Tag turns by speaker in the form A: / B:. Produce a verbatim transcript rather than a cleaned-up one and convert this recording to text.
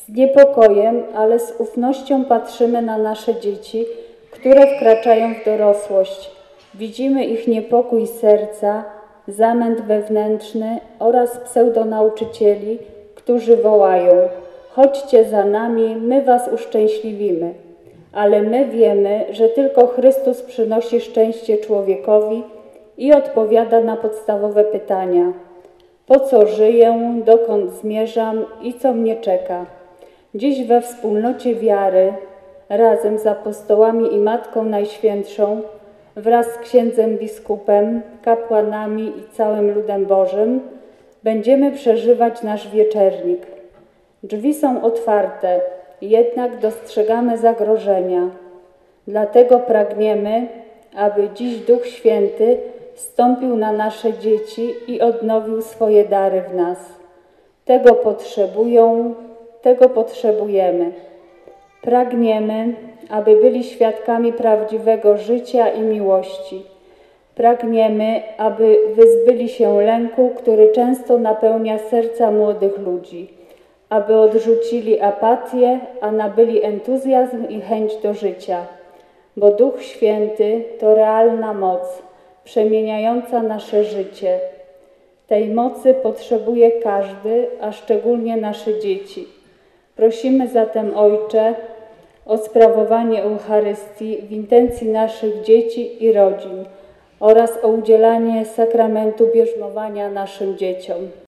A: Z niepokojem, ale z ufnością patrzymy na nasze dzieci, które wkraczają w dorosłość. Widzimy ich niepokój serca, zamęt wewnętrzny oraz pseudonauczycieli, którzy wołają: chodźcie za nami, my was uszczęśliwimy. Ale my wiemy, że tylko Chrystus przynosi szczęście człowiekowi i odpowiada na podstawowe pytania: po co żyję, dokąd zmierzam i co mnie czeka? Dziś we wspólnocie wiary, razem z apostołami i Matką Najświętszą, wraz z księdzem biskupem, kapłanami i całym ludem Bożym, będziemy przeżywać nasz wieczernik. Drzwi są otwarte, jednak dostrzegamy zagrożenia. Dlatego pragniemy, aby dziś Duch Święty zstąpił na nasze dzieci i odnowił swoje dary w nas. Tego potrzebują, tego potrzebujemy. Pragniemy, aby byli świadkami prawdziwego życia i miłości. Pragniemy, aby wyzbyli się lęku, który często napełnia serca młodych ludzi, aby odrzucili apatię, a nabyli entuzjazm i chęć do życia, bo Duch Święty to realna moc, przemieniająca nasze życie. Tej mocy potrzebuje każdy, a szczególnie nasze dzieci. Prosimy zatem, Ojcze, o sprawowanie Eucharystii w intencji naszych dzieci i rodzin oraz o udzielanie sakramentu bierzmowania naszym dzieciom.